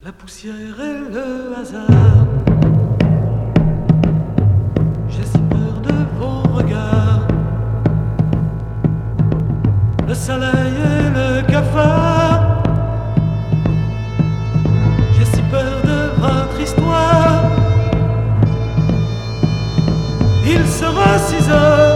la poussière et le hasard. J'ai si peur de vos regards, le soleil et le cafard. J'ai si peur de votre histoire. Il sera 6 heures.